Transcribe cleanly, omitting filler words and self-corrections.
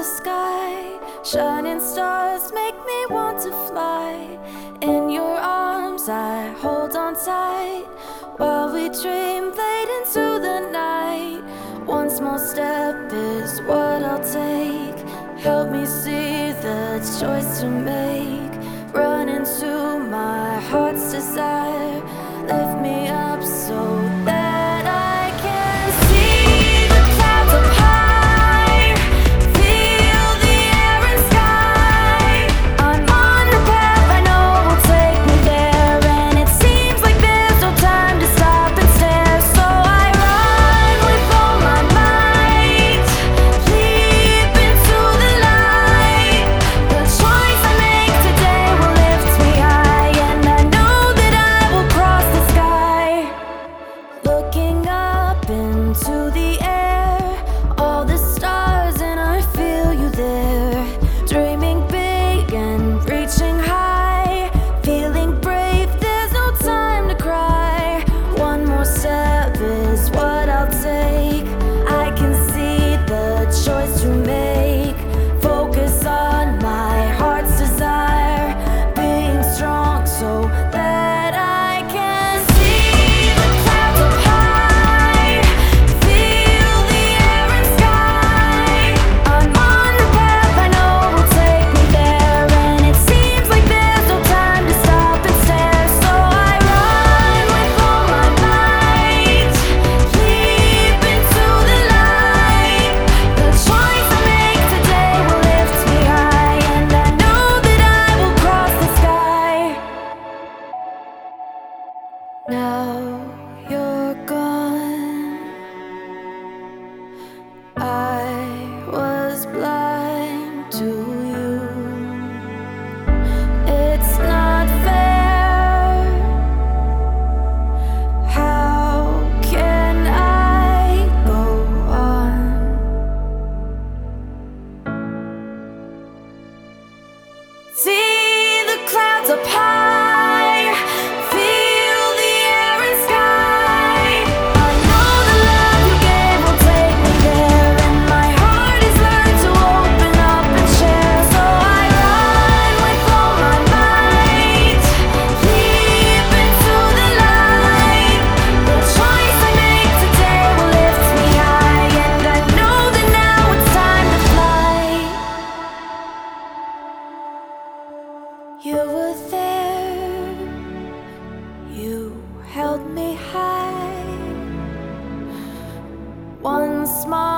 sky. Shining stars make me want to fly. In your arms I hold on tight, while we dream late into the night. One small step is what I'll take. Help me see the choice to make. Run into my heart's desire. Lift me up so that I can see the clouds up high. Feel the air and sky. I'm on the path I know will take me there, and it seems like there's no time to stop and stare. So I run with all my might, leap into the light. The choice I make today will lift me high, and I know that I will cross the sky. Looking up into the air, all the stars, and I feel you there. Dreaming big and reaching high, feeling brave, there's no time to cry. One more step is what I'll take. I can see the choice to make. Focus on my heart's desire, being strong so that I can see the clouds up high. Feel the air and sky. I'm on the path I know will take me there, and it seems like there's no time to stop and stare. So I run with all my might, leap into the light. The choice I make today will lift me high, and I know that I will cross the sky. Now you're gone. I was blind to you. It's not fair. How can I go on? See the clouds up high, feel the air and sky. I know the love you gave will take me there, and my heart has learned to open up and share. So I run with all my might, leap into the light. The choice I make today will lift me high, and I know that now it's time to fly. You were there, you held me high. One small